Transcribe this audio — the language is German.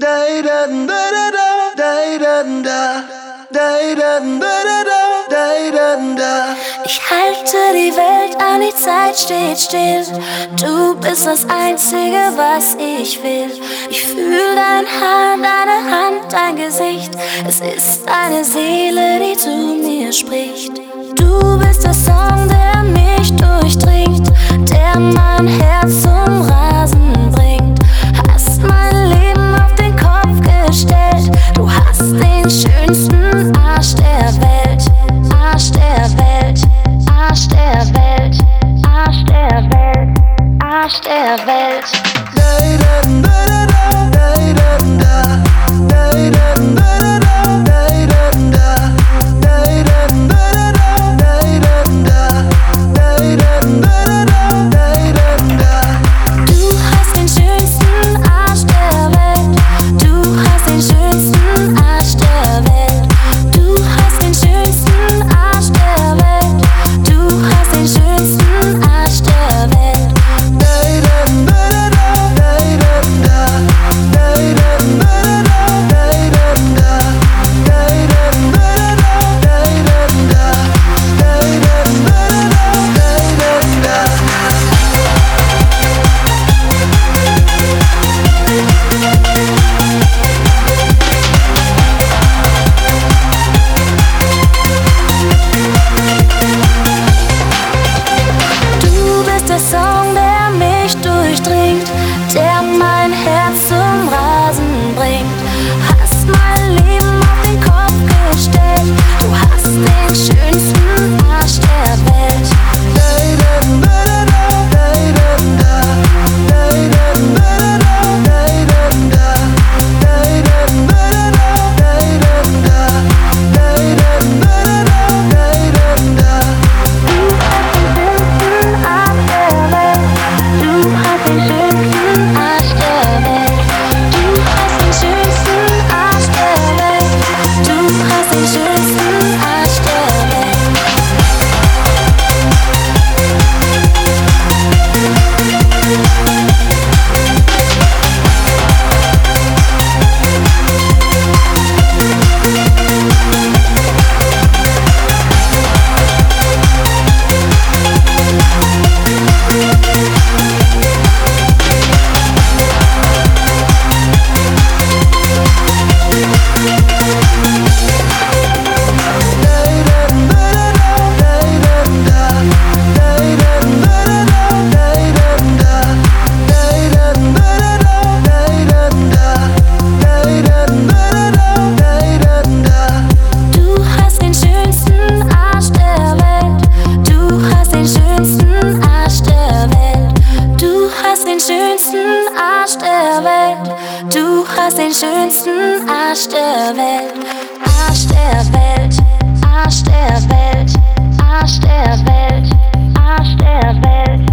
Ich halte die Welt an, die Zeit steht still. Du bist das Einzige, was ich will. Ich fühl dein Haar, deine Hand, dein Gesicht. Es ist deine Seele, die zu mir spricht. Du bist der Song, der mich durchdringt, der mein Herz zum Rasen bringt. Hast mein Leben auf den Kopf gestellt. Du hast den schönsten Arsch der Welt. Arsch der Welt, Arsch der Welt, Arsch der Welt, Arsch der Welt. Du hast den schönsten Arsch der Welt. Arsch der Welt, Arsch der Welt, Arsch der Welt, Arsch der Welt.